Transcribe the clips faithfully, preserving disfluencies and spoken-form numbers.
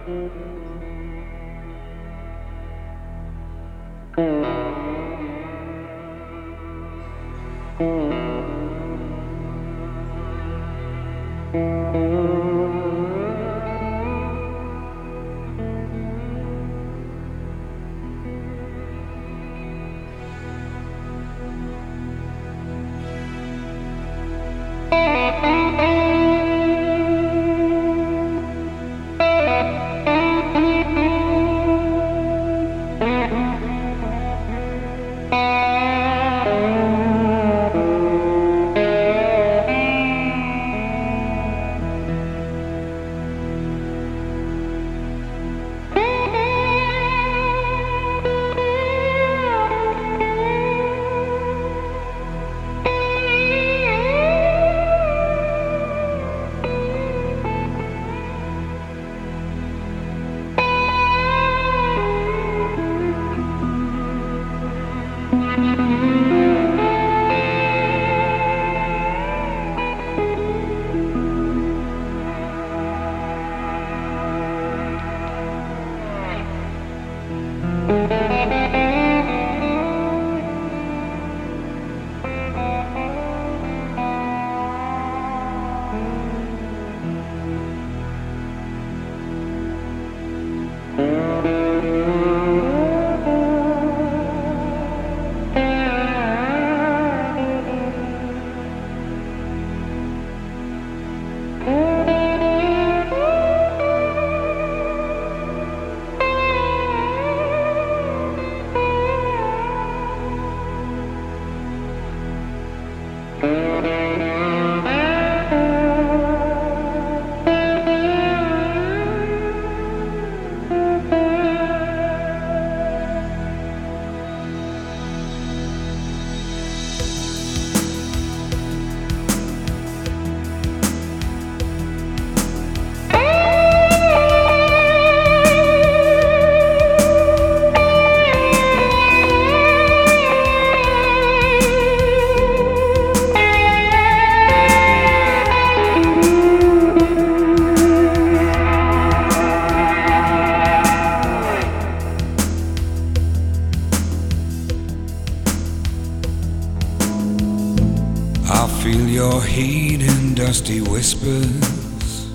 Feel your heat in dusty whispers.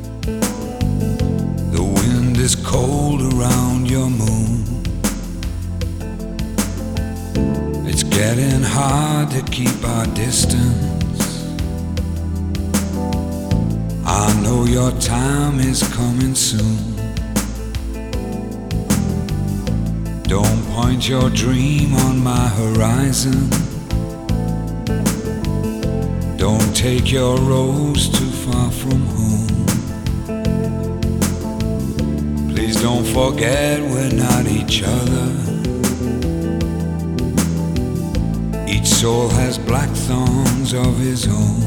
The wind is cold around your moon. It's getting hard to keep our distance. I know your time is coming soon. Don't point your dream on my horizon. Don't take your rose too far from home. Please don't forget we're not each other. Each soul has black thorns of his own.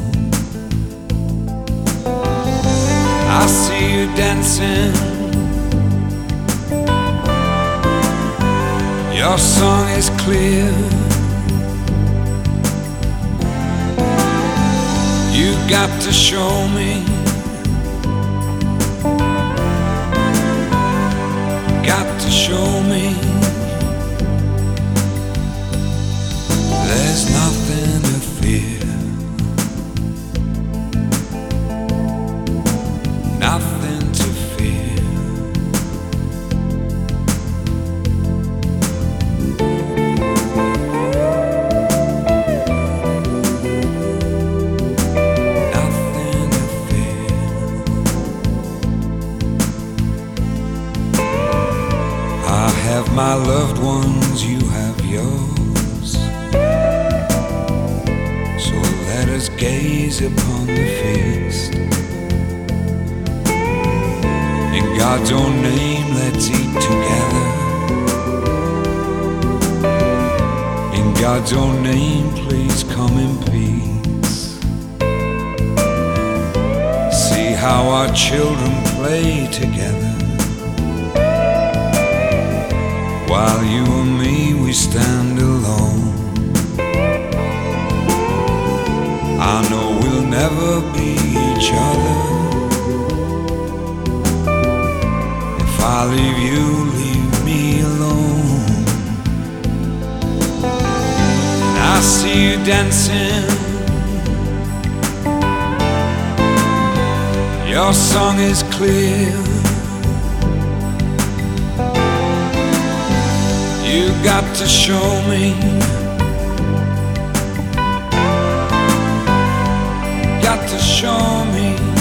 I see you dancing. Your song is clear. You got to show me, got to show me. There's nothing to fear, nothing to fear. Have my loved ones, you have yours. So let us gaze upon the feast. In God's own name, let's eat together. In God's own name, please come in peace. See how our children play together. While you and me, we stand alone. I know we'll never be each other. I leave you, leave me alone. And I see you dancing. Your song is clear. You got to show me. Got to show me.